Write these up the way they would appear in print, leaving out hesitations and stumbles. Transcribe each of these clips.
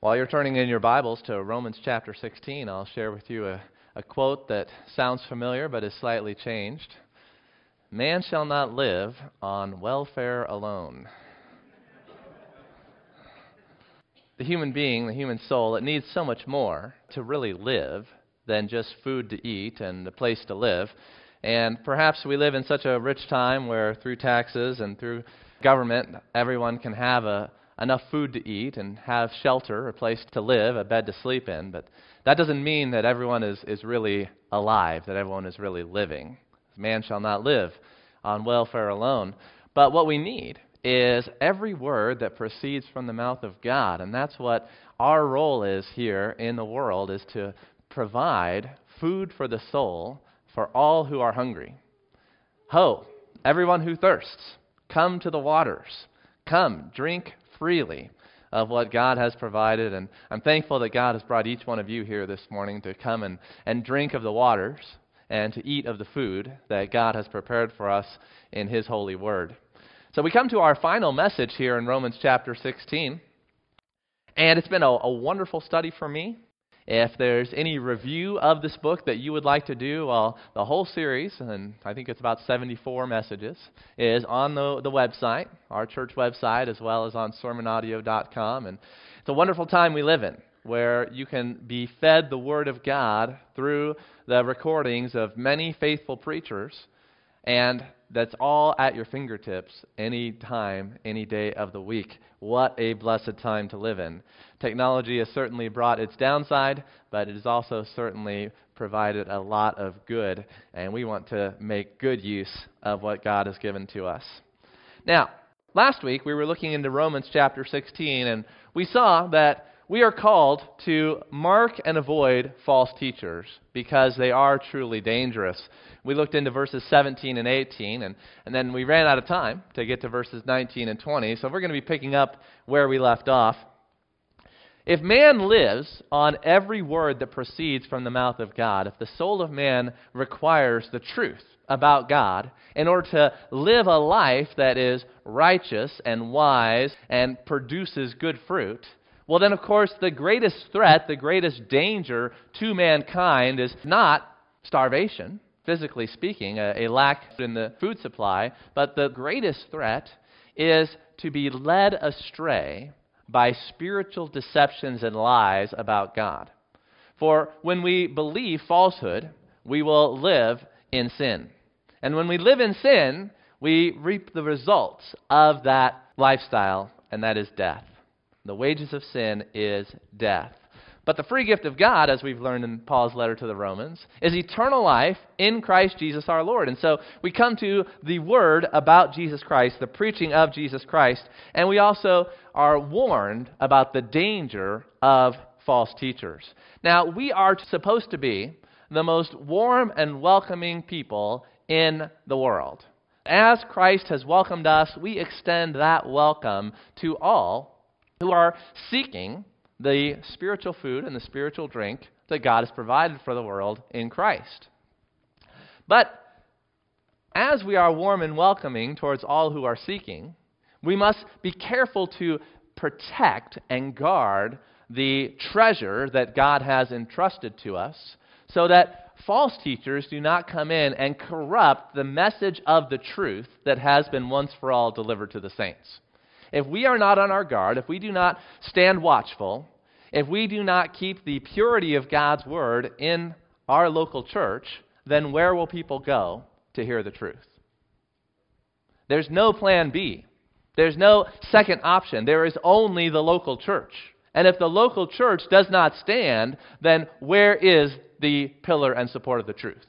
While you're turning in your Bibles to Romans chapter 16, I'll share with you a quote that sounds familiar but is slightly changed. Man shall not live on welfare alone. The human being, the human soul, it needs so much more to really live than just food to eat and a place to live. And perhaps we live in such a rich time where through taxes and through government, everyone can have enough food to eat and have shelter, a place to live, a bed to sleep in. But that doesn't mean that everyone is really alive, that everyone is really living. Man shall not live on welfare alone. But what we need is every word that proceeds from the mouth of God. And that's what our role is here in the world, is to provide food for the soul for all who are hungry. Ho, everyone who thirsts, come to the waters. Come, drink freely of what God has provided. And I'm thankful that God has brought each one of you here this morning to come and drink of the waters and to eat of the food that God has prepared for us in His holy word. So we come to our final message here in Romans chapter 16. And it's been a wonderful study for me. If there's any review of this book that you would like to do, well, the whole series, and I think it's about 74 messages, is on the website, our church website, as well as on sermonaudio.com. And it's a wonderful time we live in, where you can be fed the Word of God through the recordings of many faithful preachers, and that's all at your fingertips any time, any day of the week. What a blessed time to live in. Technology has certainly brought its downside, but it has also certainly provided a lot of good, and we want to make good use of what God has given to us. Now, last week we were looking into Romans chapter 16, and we saw that we are called to mark and avoid false teachers because they are truly dangerous. We looked into verses 17 and 18, and then we ran out of time to get to verses 19 and 20, so we're going to be picking up where we left off. If man lives on every word that proceeds from the mouth of God, if the soul of man requires the truth about God in order to live a life that is righteous and wise and produces good fruit, well then, of course, the greatest threat, the greatest danger to mankind is not starvation, physically speaking, a lack in the food supply, but the greatest threat is to be led astray by spiritual deceptions and lies about God. For when we believe falsehood, we will live in sin. And when we live in sin, we reap the results of that lifestyle, and that is death. The wages of sin is death. But the free gift of God, as we've learned in Paul's letter to the Romans, is eternal life in Christ Jesus our Lord. And so we come to the word about Jesus Christ, the preaching of Jesus Christ, and we also are warned about the danger of false teachers. Now, we are supposed to be the most warm and welcoming people in the world. As Christ has welcomed us, we extend that welcome to all who are seeking the spiritual food and the spiritual drink that God has provided for the world in Christ. But as we are warm and welcoming towards all who are seeking, we must be careful to protect and guard the treasure that God has entrusted to us so that false teachers do not come in and corrupt the message of the truth that has been once for all delivered to the saints. If we are not on our guard, if we do not stand watchful, if we do not keep the purity of God's word in our local church, then where will people go to hear the truth? There's no plan B. There's no second option. There is only the local church. And if the local church does not stand, then where is the pillar and support of the truth?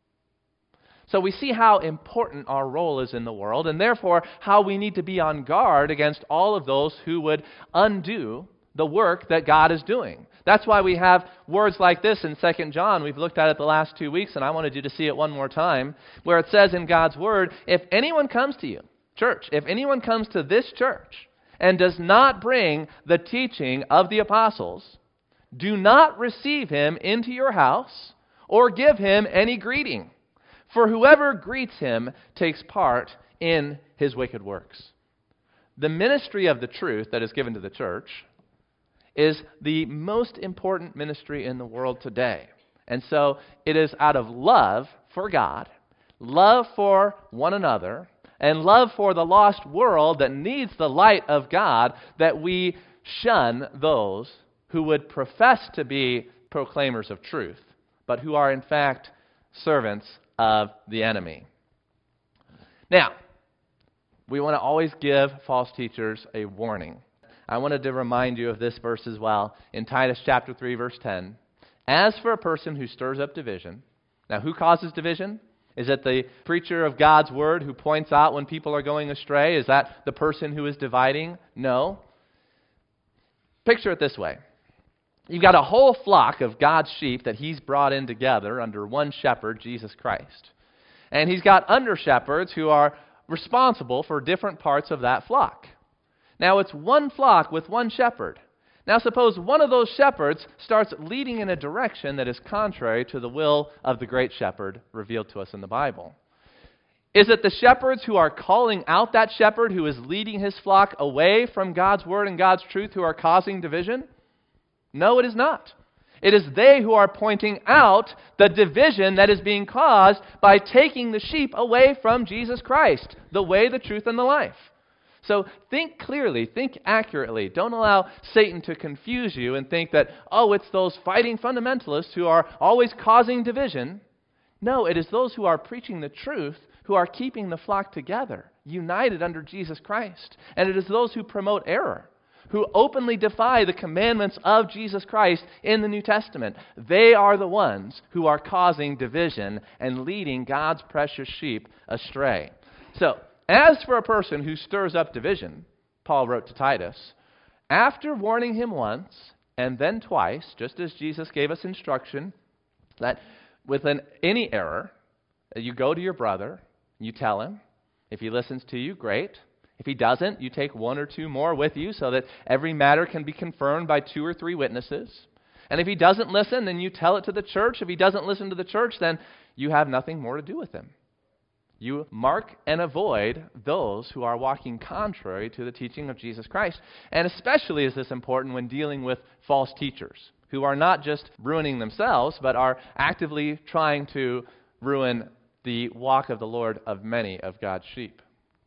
So we see how important our role is in the world, and therefore how we need to be on guard against all of those who would undo the work that God is doing. That's why we have words like this in 2 John. We've looked at it the last 2 weeks, and I wanted you to see it one more time, where it says in God's word, if anyone comes to you, church, if anyone comes to this church and does not bring the teaching of the apostles, do not receive him into your house or give him any greeting. For whoever greets him takes part in his wicked works. The ministry of the truth that is given to the church is the most important ministry in the world today. And so it is out of love for God, love for one another, and love for the lost world that needs the light of God that we shun those who would profess to be proclaimers of truth, but who are in fact servants of the enemy. Now, we want to always give false teachers a warning. I wanted to remind you of this verse as well in Titus chapter 3, verse 10. As for a person who stirs up division, now who causes division? Is it the preacher of God's word who points out when people are going astray? Is that the person who is dividing? No. Picture it this way. You've got a whole flock of God's sheep that he's brought in together under one shepherd, Jesus Christ. And he's got under-shepherds who are responsible for different parts of that flock. Now, it's one flock with one shepherd. Now, suppose one of those shepherds starts leading in a direction that is contrary to the will of the great shepherd revealed to us in the Bible. Is it the shepherds who are calling out that shepherd who is leading his flock away from God's word and God's truth who are causing division? No, it is not. It is they who are pointing out the division that is being caused by taking the sheep away from Jesus Christ, the way, the truth, and the life. So think clearly, think accurately. Don't allow Satan to confuse you and think that, oh, it's those fighting fundamentalists who are always causing division. No, it is those who are preaching the truth who are keeping the flock together, united under Jesus Christ. And it is those who promote error, who openly defy the commandments of Jesus Christ in the New Testament. They are the ones who are causing division and leading God's precious sheep astray. So, as for a person who stirs up division, Paul wrote to Titus, after warning him once and then twice, just as Jesus gave us instruction, that with any error, you go to your brother, you tell him. If he listens to you, great. If he doesn't, you take one or two more with you so that every matter can be confirmed by 2 or 3 witnesses. And if he doesn't listen, then you tell it to the church. If he doesn't listen to the church, then you have nothing more to do with him. You mark and avoid those who are walking contrary to the teaching of Jesus Christ. And especially is this important when dealing with false teachers who are not just ruining themselves, but are actively trying to ruin the walk of the Lord of many of God's sheep.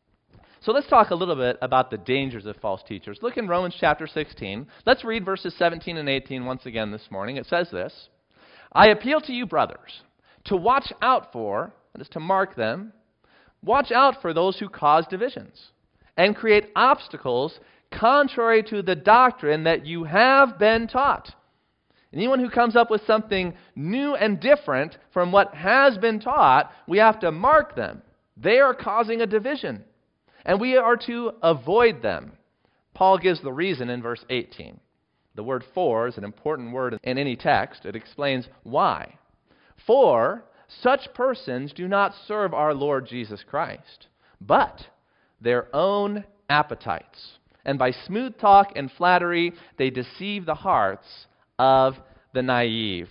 So let's talk a little bit about the dangers of false teachers. Look in Romans chapter 16. Let's read verses 17 and 18 once again this morning. It says this, I appeal to you, brothers, to watch out for, that is to mark them, watch out for those who cause divisions and create obstacles contrary to the doctrine that you have been taught. Anyone who comes up with something new and different from what has been taught, we have to mark them. They are causing a division, and we are to avoid them. Paul gives the reason in verse 18. The word for is an important word in any text. It explains why. For such persons do not serve our Lord Jesus Christ, but their own appetites. And by smooth talk and flattery, they deceive the hearts of the naive.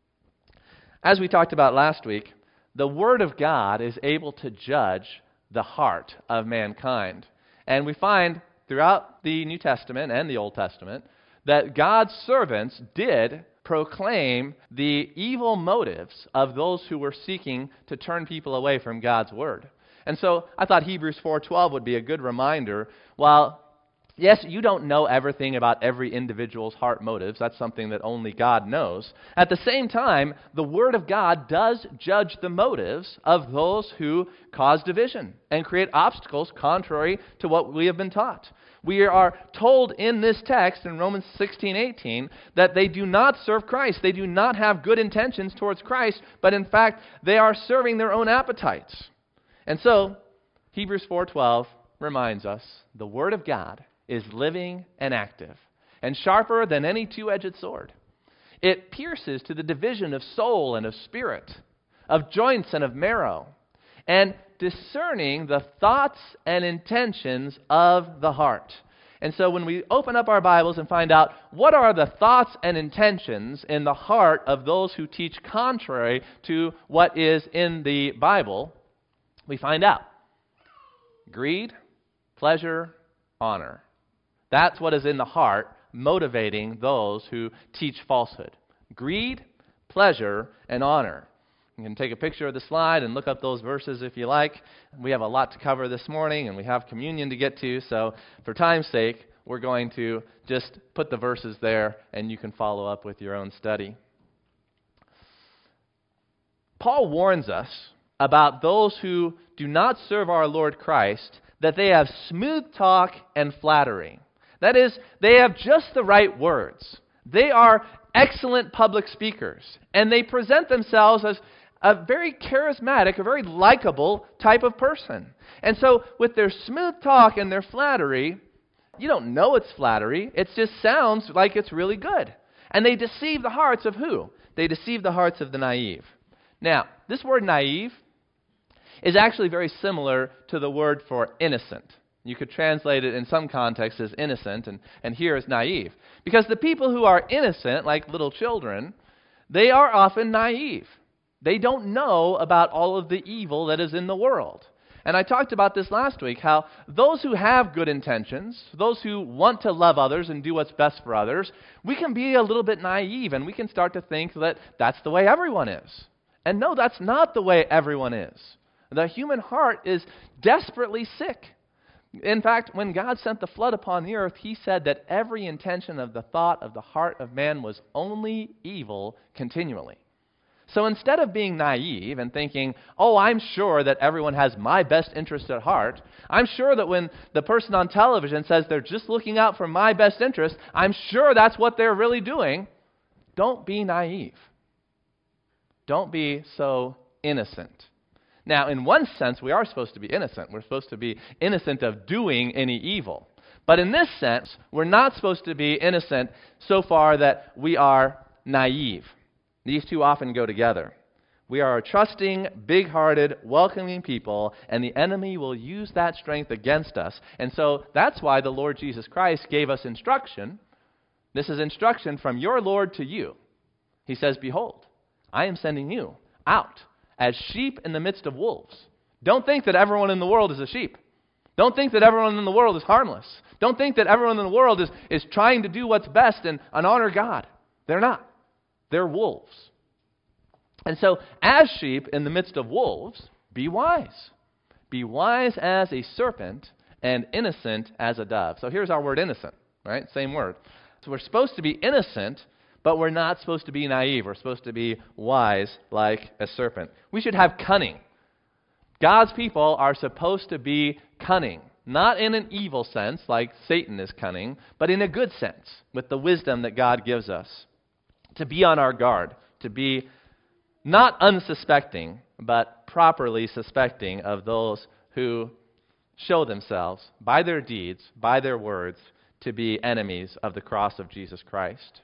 As we talked about last week, the Word of God is able to judge the heart of mankind. And we find throughout the New Testament and the Old Testament that God's servants did proclaim the evil motives of those who were seeking to turn people away from God's Word. And so I thought Hebrews 4:12 would be a good reminder. While, yes, you don't know everything about every individual's heart motives. That's something that only God knows. At the same time, the Word of God does judge the motives of those who cause division and create obstacles contrary to what we have been taught. We are told in this text in Romans 16:18 that they do not serve Christ. They do not have good intentions towards Christ, but in fact, they are serving their own appetites. And so, Hebrews 4:12 reminds us the Word of God is living and active, and sharper than any two-edged sword. It pierces to the division of soul and of spirit, of joints and of marrow, and discerning the thoughts and intentions of the heart. And so when we open up our Bibles and find out what are the thoughts and intentions in the heart of those who teach contrary to what is in the Bible, we find out greed, pleasure, honor. That's what is in the heart motivating those who teach falsehood. Greed, pleasure, and honor. You can take a picture of the slide and look up those verses if you like. We have a lot to cover this morning, and we have communion to get to, so for time's sake, we're going to just put the verses there, and you can follow up with your own study. Paul warns us about those who do not serve our Lord Christ, that they have smooth talk and flattery. That is, they have just the right words. They are excellent public speakers, and they present themselves as a very charismatic, a very likable type of person. And so with their smooth talk and their flattery, you don't know it's flattery. It just sounds like it's really good. And they deceive the hearts of who? They deceive the hearts of the naive. Now, this word naive is actually very similar to the word for innocent. You could translate it in some contexts as innocent, and here as naive. Because the people who are innocent, like little children, they are often naive. They don't know about all of the evil that is in the world. And I talked about this last week, how those who have good intentions, those who want to love others and do what's best for others, we can be a little bit naive, and we can start to think that that's the way everyone is. And no, that's not the way everyone is. The human heart is desperately sick. In fact, when God sent the flood upon the earth, He said that every intention of the thought of the heart of man was only evil continually. So instead of being naive and thinking, oh, I'm sure that everyone has my best interest at heart, I'm sure that when the person on television says they're just looking out for my best interest, I'm sure that's what they're really doing. Don't be naive. Don't be so innocent. Now, in one sense, we are supposed to be innocent. We're supposed to be innocent of doing any evil. But in this sense, we're not supposed to be innocent so far that we are naive. These two often go together. We are a trusting, big-hearted, welcoming people, and the enemy will use that strength against us. And so that's why the Lord Jesus Christ gave us instruction. This is instruction from your Lord to you. He says, behold, I am sending you out as sheep in the midst of wolves. Don't think that everyone in the world is a sheep. Don't think that everyone in the world is harmless. Don't think that everyone in the world is trying to do what's best and honor God. They're not. They're wolves. And so, as sheep in the midst of wolves, be wise. Be wise as a serpent and innocent as a dove. So here's our word innocent, right? Same word. So we're supposed to be innocent, but we're not supposed to be naive. We're supposed to be wise like a serpent. We should have cunning. God's people are supposed to be cunning. Not in an evil sense, like Satan is cunning, but in a good sense, with the wisdom that God gives us. To be on our guard, to be not unsuspecting, but properly suspecting of those who show themselves, by their deeds, by their words, to be enemies of the cross of Jesus Christ.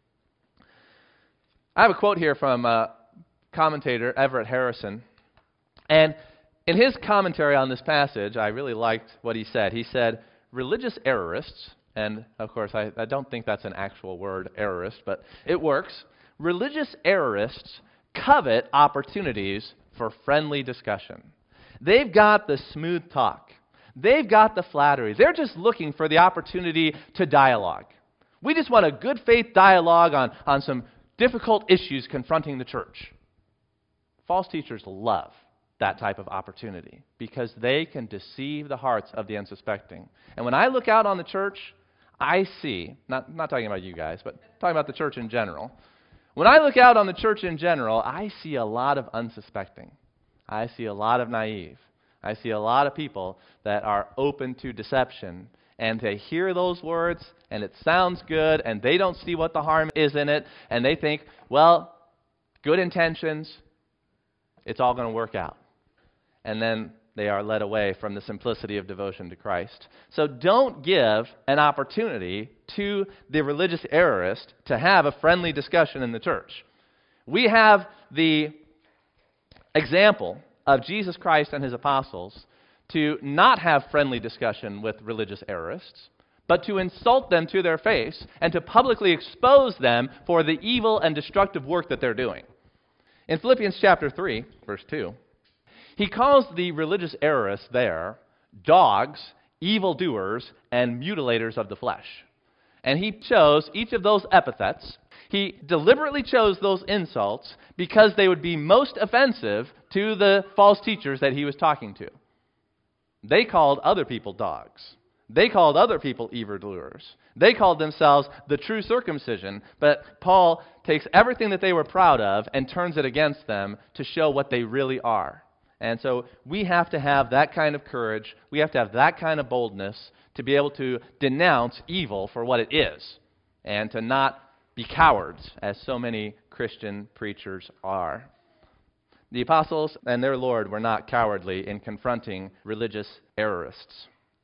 I have a quote here from commentator Everett Harrison, and in his commentary on this passage, I really liked what he said. He said, religious errorists, and of course I don't think that's an actual word, errorist, but it works. Religious errorists covet opportunities for friendly discussion. They've got the smooth talk. They've got the flattery. They're just looking for the opportunity to dialogue. We just want a good faith dialogue on some difficult issues confronting the church. False teachers love that type of opportunity because they can deceive the hearts of the unsuspecting. And when I look out on the church, I see, not talking about you guys, but talking about the church in general. When I look out on the church in general, I see a lot of unsuspecting. I see a lot of naive. I see a lot of people that are open to deception. And they hear those words, and it sounds good, and they don't see what the harm is in it, and they think, well, good intentions, it's all going to work out. And then they are led away from the simplicity of devotion to Christ. So don't give an opportunity to the religious errorist to have a friendly discussion in the church. We have the example of Jesus Christ and His apostles to not have friendly discussion with religious errorists, but to insult them to their face and to publicly expose them for the evil and destructive work that they're doing. In Philippians chapter 3, verse 2, he calls the religious errorists there dogs, evildoers, and mutilators of the flesh. And he chose each of those epithets. He deliberately chose those insults because they would be most offensive to the false teachers that he was talking to. They called other people dogs. They called other people evildoers. They called themselves the true circumcision. But Paul takes everything that they were proud of and turns it against them to show what they really are. And so we have to have that kind of courage. We have to have that kind of boldness to be able to denounce evil for what it is and to not be cowards, as so many Christian preachers are. The apostles and their Lord were not cowardly in confronting religious errorists.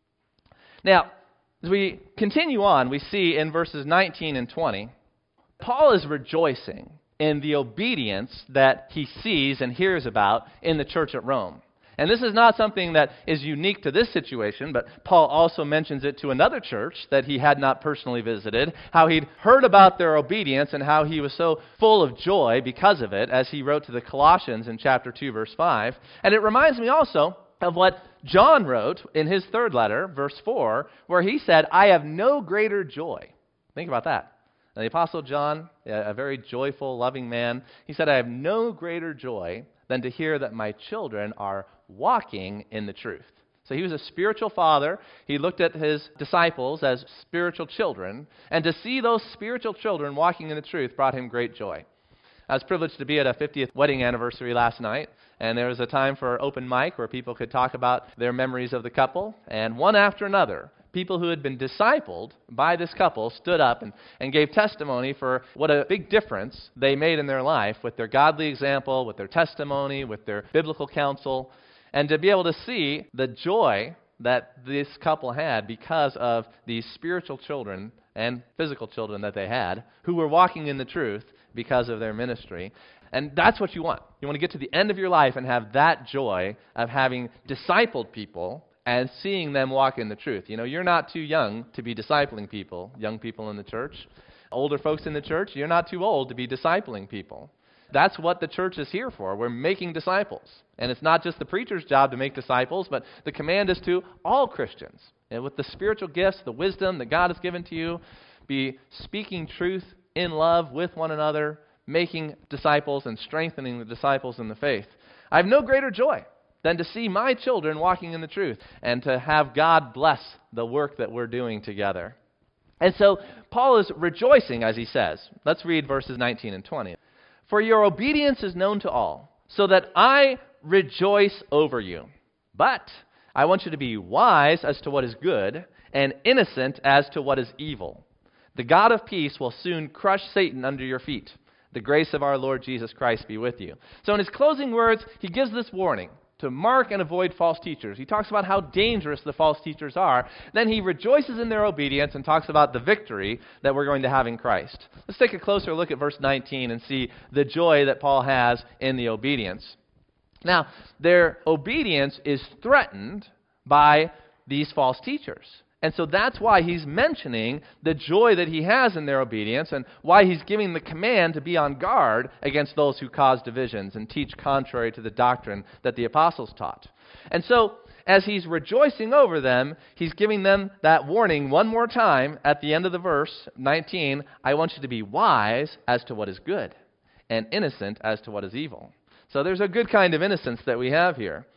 Now, as we continue on, we see in verses 19 and 20, Paul is rejoicing in the obedience that he sees and hears about in the church at Rome. And this is not something that is unique to this situation, but Paul also mentions it to another church that he had not personally visited, how he'd heard about their obedience and how he was so full of joy because of it, as he wrote to the Colossians in chapter 2, verse 5. And it reminds me also of what John wrote in his third letter, verse 4, where he said, I have no greater joy. Think about that. And the Apostle John, a very joyful, loving man, he said, I have no greater joy than to hear that my children are walking in the truth. So he was a spiritual father. He looked at his disciples as spiritual children, and to see those spiritual children walking in the truth brought him great joy. I was privileged to be at a 50th wedding anniversary last night, and there was a time for open mic where people could talk about their memories of the couple, and one after another, people who had been discipled by this couple stood up and gave testimony for what a big difference they made in their life with their godly example, with their testimony, with their biblical counsel, and to be able to see the joy that this couple had because of these spiritual children and physical children that they had who were walking in the truth because of their ministry. And that's what you want. You want to get to the end of your life and have that joy of having discipled people and seeing them walk in the truth. You know, you're not too young to be discipling people, young people in the church. Older folks in the church, you're not too old to be discipling people. That's what the church is here for. We're making disciples. And it's not just the preacher's job to make disciples, but the command is to all Christians. And with the spiritual gifts, the wisdom that God has given to you, be speaking truth in love with one another, making disciples and strengthening the disciples in the faith. I have no greater joy than to see my children walking in the truth and to have God bless the work that we're doing together. And so Paul is rejoicing, as he says. Let's read verses 19 and 20. For your obedience is known to all, so that I rejoice over you. But I want you to be wise as to what is good and innocent as to what is evil. The God of peace will soon crush Satan under your feet. The grace of our Lord Jesus Christ be with you. So in his closing words, he gives this warning to mark and avoid false teachers. He talks about how dangerous the false teachers are. Then he rejoices in their obedience and talks about the victory that we're going to have in Christ. Let's take a closer look at verse 19 and see the joy that Paul has in the obedience. Now, their obedience is threatened by these false teachers. And so that's why he's mentioning the joy that he has in their obedience and why he's giving the command to be on guard against those who cause divisions and teach contrary to the doctrine that the apostles taught. And so as he's rejoicing over them, he's giving them that warning one more time at the end of the verse 19. I want you to be wise as to what is good and innocent as to what is evil. So there's a good kind of innocence that we have here.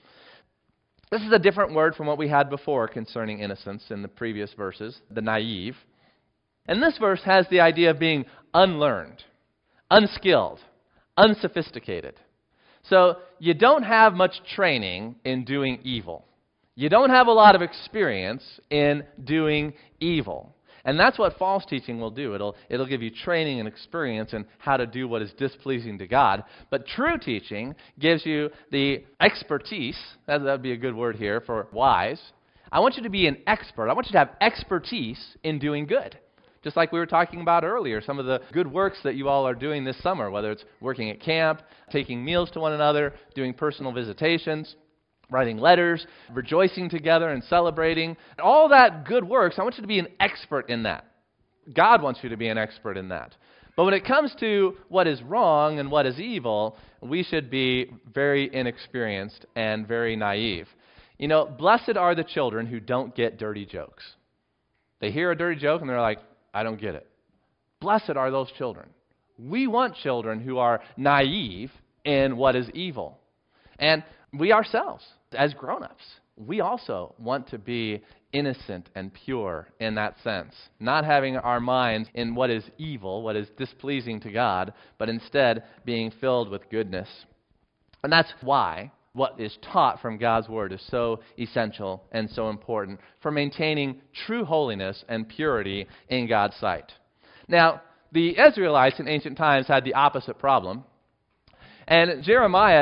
This is a different word from what we had before concerning innocence in the previous verses, the naive. And this verse has the idea of being unlearned, unskilled, unsophisticated. So you don't have much training in doing evil. You don't have a lot of experience in doing evil. And that's what false teaching will do. It'll give you training and experience in how to do what is displeasing to God. But true teaching gives you the expertise. That would be a good word here for wise. I want you to be an expert. I want you to have expertise in doing good. Just like we were talking about earlier, some of the good works that you all are doing this summer, whether it's working at camp, taking meals to one another, doing personal visitations, writing letters, rejoicing together and celebrating. All that good works, I want you to be an expert in that. God wants you to be an expert in that. But when it comes to what is wrong and what is evil, we should be very inexperienced and very naive. You know, blessed are the children who don't get dirty jokes. They hear a dirty joke and they're like, I don't get it. Blessed are those children. We want children who are naive in what is evil. And we ourselves, as grown-ups, we also want to be innocent and pure in that sense, not having our minds in what is evil, what is displeasing to God, but instead being filled with goodness. And that's why what is taught from God's Word is so essential and so important for maintaining true holiness and purity in God's sight. Now, the Israelites in ancient times had the opposite problem. And Jeremiah,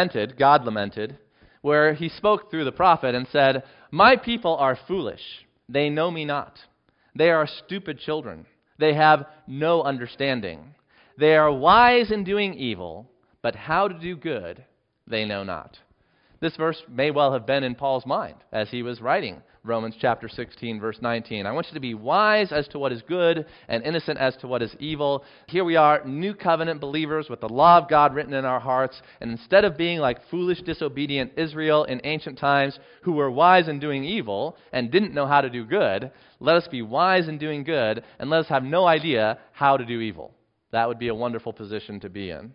God lamented, where he spoke through the prophet and said, "My people are foolish. They know me not. They are stupid children. They have no understanding. They are wise in doing evil, but how to do good they know not." This verse may well have been in Paul's mind as he was writing Romans chapter 16, verse 19. I want you to be wise as to what is good and innocent as to what is evil. Here we are, new covenant believers with the law of God written in our hearts. And instead of being like foolish, disobedient Israel in ancient times who were wise in doing evil and didn't know how to do good, let us be wise in doing good and let us have no idea how to do evil. That would be a wonderful position to be in.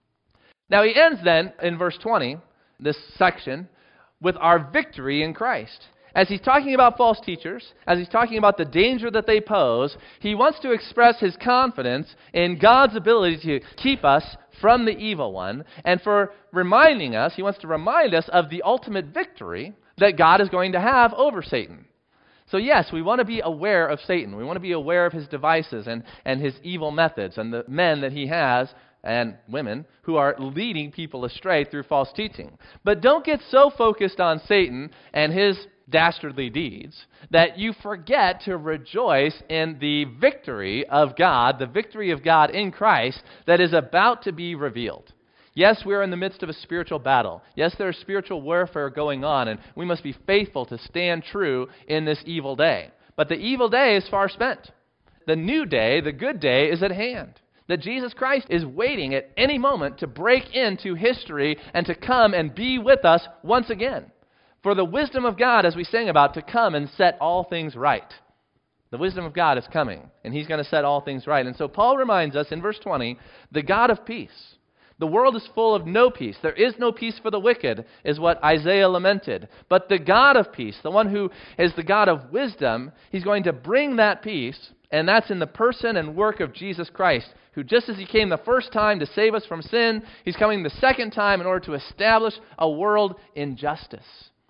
Now he ends then in verse 20, this section, with our victory in Christ. As he's talking about false teachers, as he's talking about the danger that they pose, he wants to express his confidence in God's ability to keep us from the evil one, and for reminding us, he wants to remind us of the ultimate victory that God is going to have over Satan. So yes, we want to be aware of Satan. We want to be aware of his devices and his evil methods and the men that he has and women who are leading people astray through false teaching. But don't get so focused on Satan and his dastardly deeds that you forget to rejoice in the victory of God, the victory of God in Christ that is about to be revealed. Yes, we are in the midst of a spiritual battle. Yes, there is spiritual warfare going on, and we must be faithful to stand true in this evil day. But the evil day is far spent. The new day, the good day, is at hand. That Jesus Christ is waiting at any moment to break into history and to come and be with us once again. For the wisdom of God, as we sang about, to come and set all things right. The wisdom of God is coming, and he's going to set all things right. And so Paul reminds us in verse 20, the God of peace. The world is full of no peace. There is no peace for the wicked, is what Isaiah lamented. But the God of peace, the one who is the God of wisdom, he's going to bring that peace, and that's in the person and work of Jesus Christ, who just as he came the first time to save us from sin, he's coming the second time in order to establish a world in justice,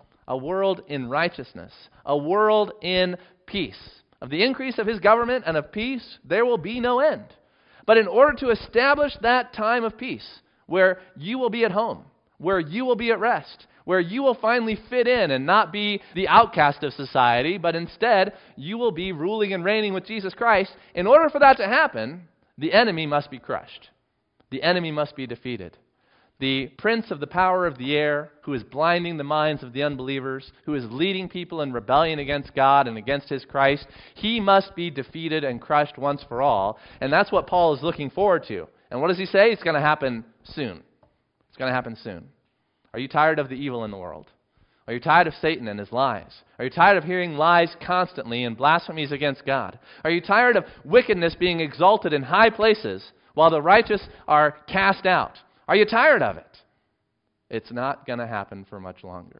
a world in righteousness, a world in peace. Of the increase of his government and of peace, there will be no end. But in order to establish that time of peace, where you will be at home, where you will be at rest, where you will finally fit in and not be the outcast of society, but instead you will be ruling and reigning with Jesus Christ, in order for that to happen, the enemy must be crushed. The enemy must be defeated. The prince of the power of the air, who is blinding the minds of the unbelievers, who is leading people in rebellion against God and against his Christ, he must be defeated and crushed once for all. And that's what Paul is looking forward to. And what does he say? It's going to happen soon. It's going to happen soon. Are you tired of the evil in the world? Are you tired of Satan and his lies? Are you tired of hearing lies constantly and blasphemies against God? Are you tired of wickedness being exalted in high places while the righteous are cast out? Are you tired of it? It's not going to happen for much longer.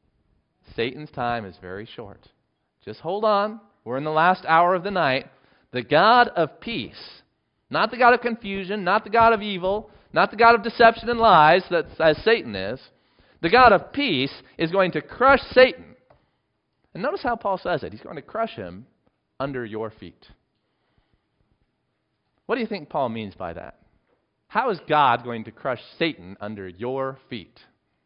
Satan's time is very short. Just hold on. We're in the last hour of the night. The God of peace, not the God of confusion, not the God of evil, not the God of deception and lies, as Satan is. The God of peace is going to crush Satan. And notice how Paul says it. He's going to crush him under your feet. What do you think Paul means by that? How is God going to crush Satan under your feet?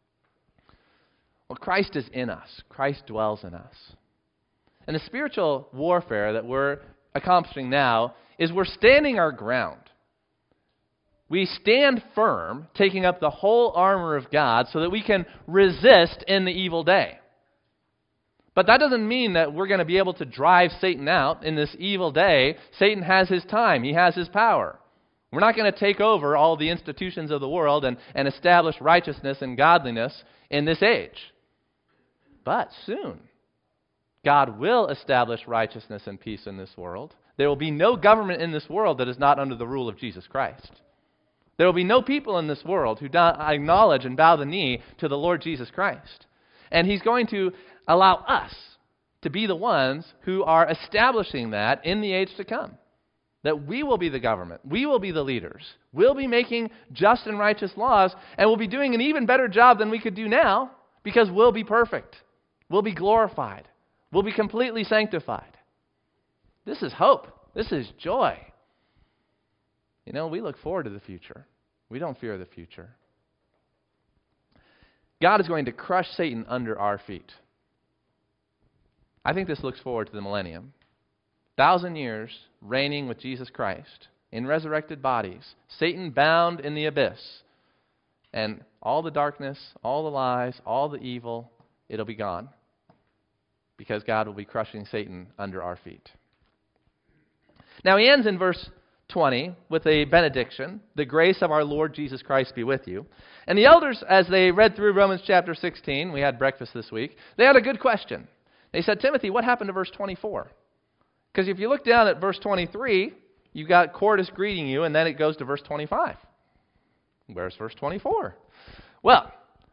Well, Christ is in us. Christ dwells in us. And the spiritual warfare that we're accomplishing now is we're standing our ground. We stand firm, taking up the whole armor of God so that we can resist in the evil day. But that doesn't mean that we're going to be able to drive Satan out in this evil day. Satan has his time. He has his power. We're not going to take over all the institutions of the world and establish righteousness and godliness in this age. But soon, God will establish righteousness and peace in this world. There will be no government in this world that is not under the rule of Jesus Christ. There will be no people in this world who don't acknowledge and bow the knee to the Lord Jesus Christ. And He's going to allow us to be the ones who are establishing that in the age to come. That we will be the government. We will be the leaders. We'll be making just and righteous laws, and we'll be doing an even better job than we could do now because we'll be perfect. We'll be glorified. We'll be completely sanctified. This is hope. This is joy. You know, we look forward to the future. We don't fear the future. God is going to crush Satan under our feet. I think this looks forward to the millennium. 1,000 years reigning with Jesus Christ in resurrected bodies. Satan bound in the abyss. And all the darkness, all the lies, all the evil, it'll be gone. Because God will be crushing Satan under our feet. Now he ends in verse 20 with a benediction. The grace of our Lord Jesus Christ be with you. And the elders, as they read through Romans chapter 16, we had breakfast this week, they had a good question. They said, Timothy, what happened to verse 24? Because if you look down at verse 23, you've got Quartus greeting you, and then it goes to verse 25. Where's verse 24? Well,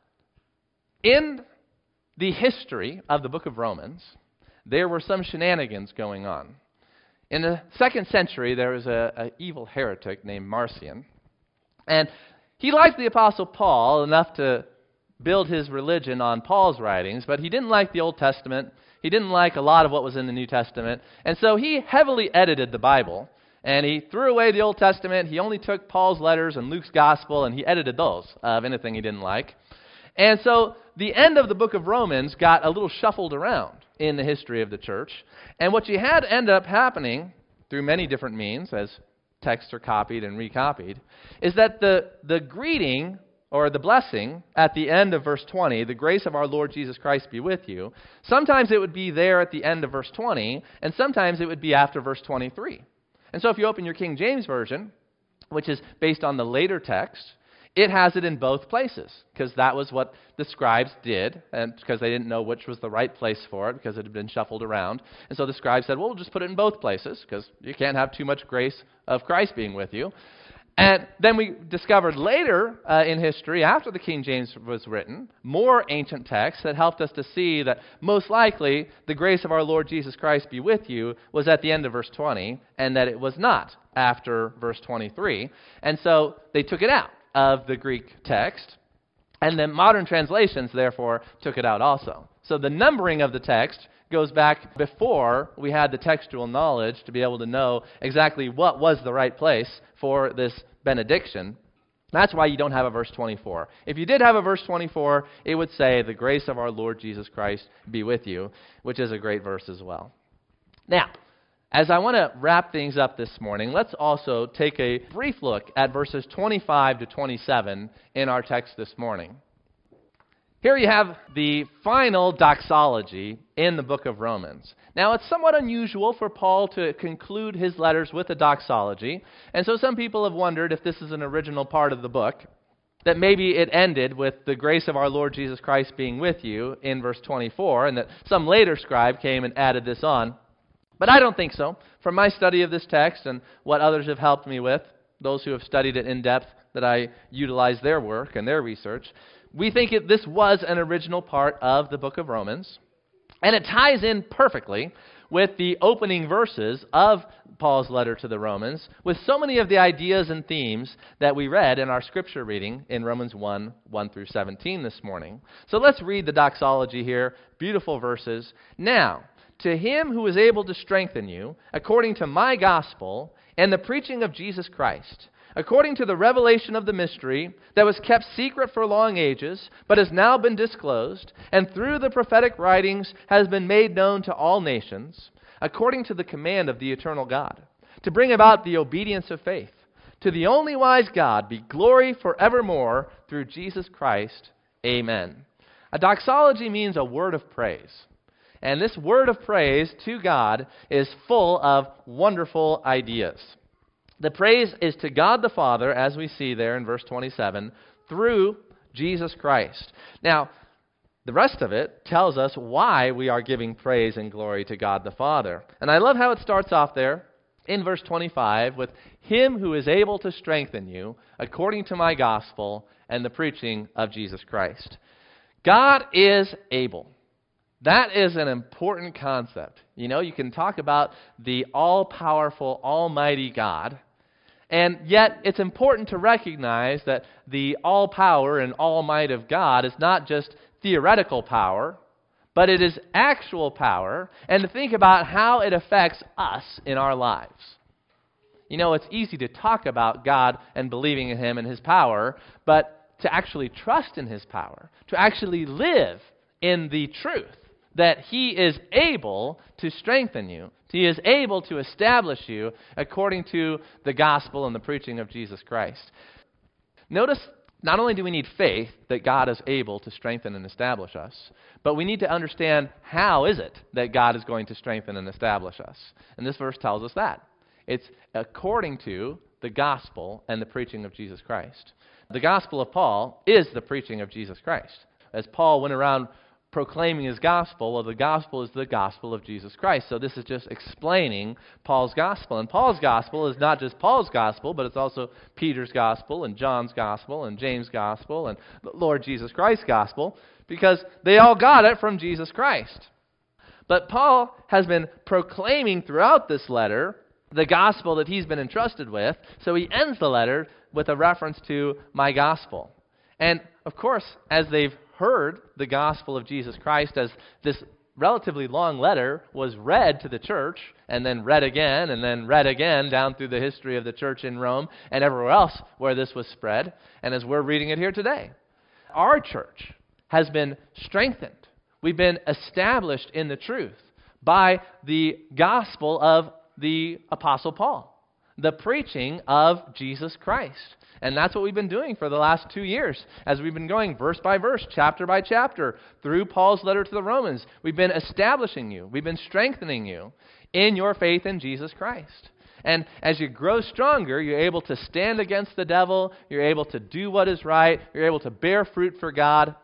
in the history of the book of Romans, there were some shenanigans going on. In the 2nd century, there was an evil heretic named Marcion, and he liked the Apostle Paul enough to build his religion on Paul's writings, but he didn't like the Old Testament. He didn't like a lot of what was in the New Testament, and so he heavily edited the Bible, and he threw away the Old Testament. He only took Paul's letters and Luke's gospel, and he edited those of anything he didn't like. And so the end of the book of Romans got a little shuffled around in the history of the church. And what you had end up happening through many different means, as texts are copied and recopied, is that the greeting or the blessing at the end of verse 20, the grace of our Lord Jesus Christ be with you, sometimes it would be there at the end of verse 20, and sometimes it would be after verse 23. And so if you open your King James Version, which is based on the later text, it has it in both places, because that was what the scribes did, and because they didn't know which was the right place for it, because it had been shuffled around. And so the scribes said, well, we'll just put it in both places, because you can't have too much grace of Christ being with you. And then we discovered later in history, after the King James was written, more ancient texts that helped us to see that most likely the grace of our Lord Jesus Christ be with you was at the end of verse 20, and that it was not after verse 23. And so they took it out of the Greek text, and then modern translations, therefore, took it out also. So the numbering of the text goes back before we had the textual knowledge to be able to know exactly what was the right place for this benediction. That's why you don't have a verse 24. If you did have a verse 24, it would say, the grace of our Lord Jesus Christ be with you, which is a great verse as well. Now, as I want to wrap things up this morning, let's also take a brief look at verses 25 to 27 in our text this morning. Here you have the final doxology in the book of Romans. Now, it's somewhat unusual for Paul to conclude his letters with a doxology, and so some people have wondered if this is an original part of the book, that maybe it ended with the grace of our Lord Jesus Christ being with you in verse 24, and that some later scribe came and added this on. But I don't think so. From my study of this text and what others have helped me with, those who have studied it in depth, that I utilize their work and their research, we think this was an original part of the book of Romans. And it ties in perfectly with the opening verses of Paul's letter to the Romans, with so many of the ideas and themes that we read in our scripture reading in Romans 1 through 17 this morning. So let's read the doxology here. Beautiful verses. Now, to him who is able to strengthen you, according to my gospel and the preaching of Jesus Christ, according to the revelation of the mystery that was kept secret for long ages, but has now been disclosed, and through the prophetic writings has been made known to all nations, according to the command of the eternal God, to bring about the obedience of faith. To the only wise God be glory forevermore through Jesus Christ. Amen. A doxology means a word of praise. And this word of praise to God is full of wonderful ideas. The praise is to God the Father, as we see there in verse 27, through Jesus Christ. Now, the rest of it tells us why we are giving praise and glory to God the Father. And I love how it starts off there. in verse 25 with him who is able to strengthen you according to my gospel and the preaching of Jesus Christ. God is able. That is an important concept. You know, you can talk about the all-powerful, almighty God, and yet it's important to recognize that the all-power and all-might of God is not just theoretical power, but it is actual power, and to think about how it affects us in our lives. You know, it's easy to talk about God and believing in Him and His power, but to actually trust in His power, to actually live in the truth that He is able to strengthen you, He is able to establish you according to the gospel and the preaching of Jesus Christ. Notice, not only do we need faith that God is able to strengthen and establish us, but we need to understand how is it that God is going to strengthen and establish us. And this verse tells us that. It's according to the gospel and the preaching of Jesus Christ. The gospel of Paul is the preaching of Jesus Christ. As Paul went around proclaiming his gospel, well, the gospel is the gospel of Jesus Christ. So this is just explaining Paul's gospel. And Paul's gospel is not just Paul's gospel, but it's also Peter's gospel and John's gospel and James' gospel and the Lord Jesus Christ's gospel, because they all got it from Jesus Christ. But Paul has been proclaiming throughout this letter the gospel that he's been entrusted with, so he ends the letter with a reference to my gospel. And, of course, as they've heard the gospel of Jesus Christ, as this relatively long letter was read to the church, and then read again down through the history of the church in Rome and everywhere else where this was spread, and as we're reading it here today, our church has been strengthened. We've been established in the truth by the gospel of the Apostle Paul, the preaching of Jesus Christ. And that's what we've been doing for the last 2 years, as we've been going verse by verse, chapter by chapter, through Paul's letter to the Romans. We've been establishing you. We've been strengthening you in your faith in Jesus Christ. And as you grow stronger, you're able to stand against the devil, you're able to do what is right, you're able to bear fruit for God,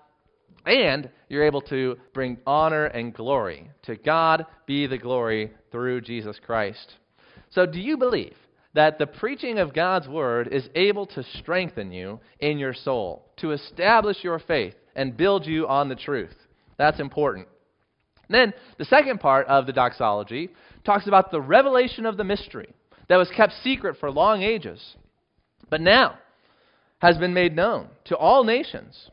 and you're able to bring honor and glory. To God be the glory through Jesus Christ. So do you believe that the preaching of God's Word is able to strengthen you in your soul, to establish your faith and build you on the truth? That's important. Then the second part of the doxology talks about the revelation of the mystery that was kept secret for long ages, but now has been made known to all nations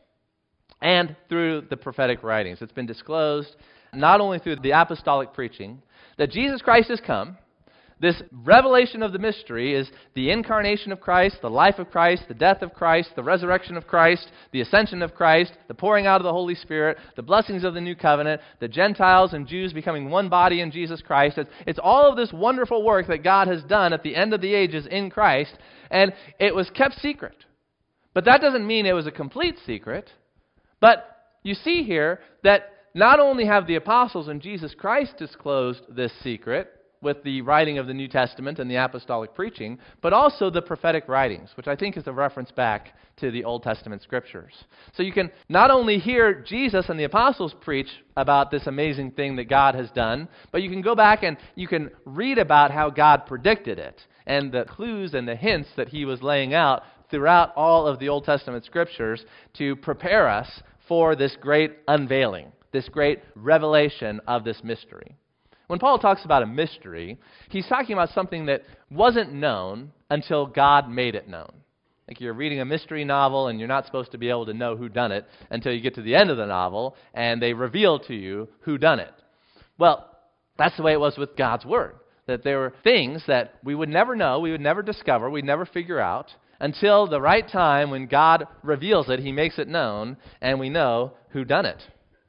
and through the prophetic writings. It's been disclosed not only through the apostolic preaching that Jesus Christ has come. This revelation of the mystery is the incarnation of Christ, the life of Christ, the death of Christ, the resurrection of Christ, the ascension of Christ, the pouring out of the Holy Spirit, the blessings of the new covenant, the Gentiles and Jews becoming one body in Jesus Christ. It's all of this wonderful work that God has done at the end of the ages in Christ, and it was kept secret. But that doesn't mean it was a complete secret. But you see here that not only have the apostles and Jesus Christ disclosed this secret with the writing of the New Testament and the apostolic preaching, but also the prophetic writings, which I think is a reference back to the Old Testament scriptures. So you can not only hear Jesus and the apostles preach about this amazing thing that God has done, but you can go back and you can read about how God predicted it and the clues and the hints that He was laying out throughout all of the Old Testament scriptures to prepare us for this great unveiling, this great revelation of this mystery. When Paul talks about a mystery, he's talking about something that wasn't known until God made it known. Like you're reading a mystery novel and you're not supposed to be able to know who done it until you get to the end of the novel and they reveal to you who done it. Well, that's the way it was with God's Word. That there were things that we would never know, we would never discover, we'd never figure out until the right time when God reveals it, He makes it known, and we know who done it.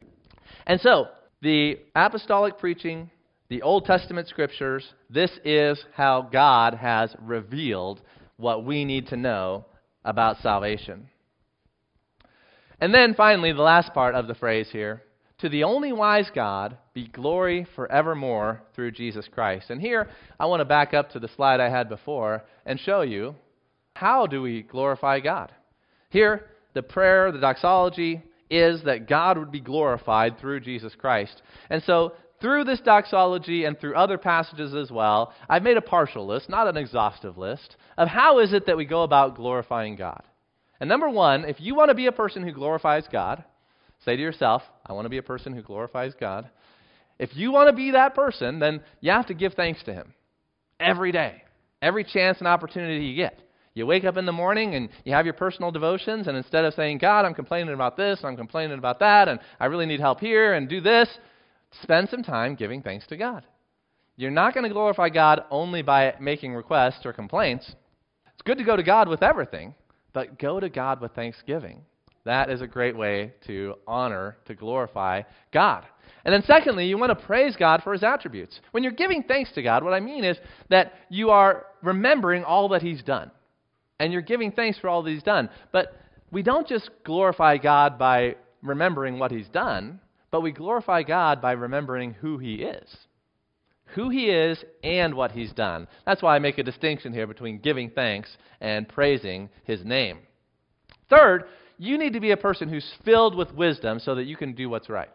And so, the apostolic preaching, the Old Testament scriptures, this is how God has revealed what we need to know about salvation. And then finally, the last part of the phrase here, to the only wise God be glory forevermore through Jesus Christ. And here, I want to back up to the slide I had before and show you how do we glorify God. Here, the prayer, the doxology, is that God would be glorified through Jesus Christ. And so, through this doxology and through other passages as well, I've made a partial list, not an exhaustive list, of how is it that we go about glorifying God. And number one, if you want to be a person who glorifies God, say to yourself, I want to be a person who glorifies God. If you want to be that person, then you have to give thanks to Him every day, every chance and opportunity you get. You wake up in the morning and you have your personal devotions, and instead of saying, God, I'm complaining about this, I'm complaining about that, and I really need help here, and do this, spend some time giving thanks to God. You're not going to glorify God only by making requests or complaints. It's good to go to God with everything, but go to God with thanksgiving. That is a great way to honor, to glorify God. And then secondly, you want to praise God for His attributes. When you're giving thanks to God, what I mean is that you are remembering all that He's done. And you're giving thanks for all that He's done. But we don't just glorify God by remembering what He's done, but we glorify God by remembering who He is. Who He is and what He's done. That's why I make a distinction here between giving thanks and praising His name. Third, you need to be a person who's filled with wisdom so that you can do what's right.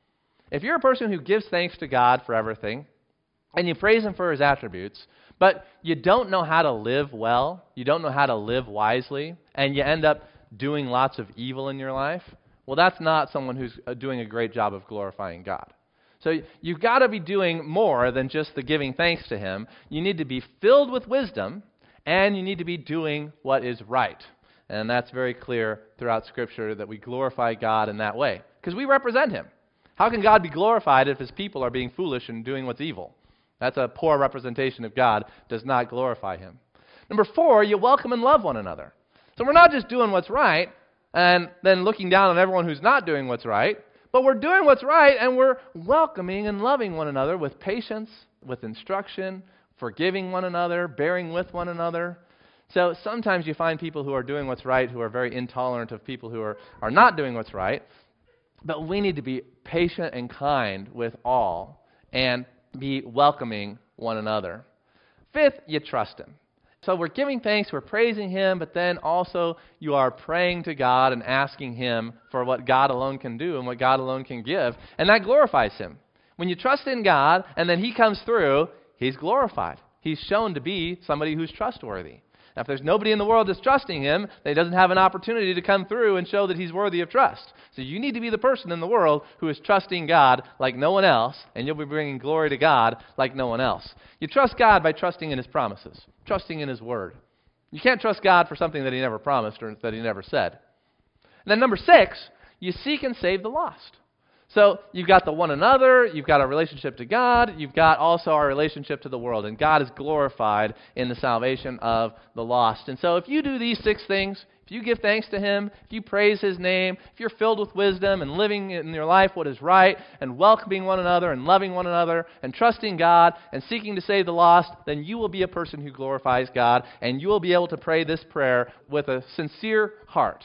If you're a person who gives thanks to God for everything, and you praise Him for His attributes, but you don't know how to live well, you don't know how to live wisely, and you end up doing lots of evil in your life, well, that's not someone who's doing a great job of glorifying God. So you've got to be doing more than just the giving thanks to Him. You need to be filled with wisdom, and you need to be doing what is right. And that's very clear throughout Scripture that we glorify God in that way, because we represent Him. How can God be glorified if His people are being foolish and doing what's evil? That's a poor representation of God, does not glorify Him. Number 4, you welcome and love one another. So we're not just doing what's right and then looking down on everyone who's not doing what's right, but we're doing what's right and we're welcoming and loving one another with patience, with instruction, forgiving one another, bearing with one another. So sometimes you find people who are doing what's right who are very intolerant of people who are not doing what's right, but we need to be patient and kind with all and be welcoming one another. 5th, you trust Him. So we're giving thanks, we're praising Him, but then also you are praying to God and asking Him for what God alone can do and what God alone can give, and that glorifies Him. When you trust in God and then He comes through, He's glorified. He's shown to be somebody who's trustworthy. Now, if there's nobody in the world that's trusting Him, then He doesn't have an opportunity to come through and show that He's worthy of trust. So you need to be the person in the world who is trusting God like no one else, and you'll be bringing glory to God like no one else. You trust God by trusting in His promises, trusting in His Word. You can't trust God for something that He never promised or that He never said. And then number 6, you seek and save the lost. So you've got the one another, you've got a relationship to God, you've got also our relationship to the world, and God is glorified in the salvation of the lost. And so if you do these 6 things, if you give thanks to Him, if you praise His name, if you're filled with wisdom and living in your life what is right, and welcoming one another and loving one another, and trusting God and seeking to save the lost, then you will be a person who glorifies God, and you will be able to pray this prayer with a sincere heart.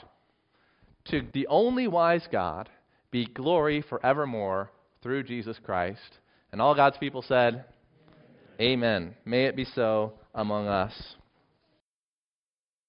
To the only wise God be glory forevermore through Jesus Christ. And all God's people said, Amen. May it be so among us.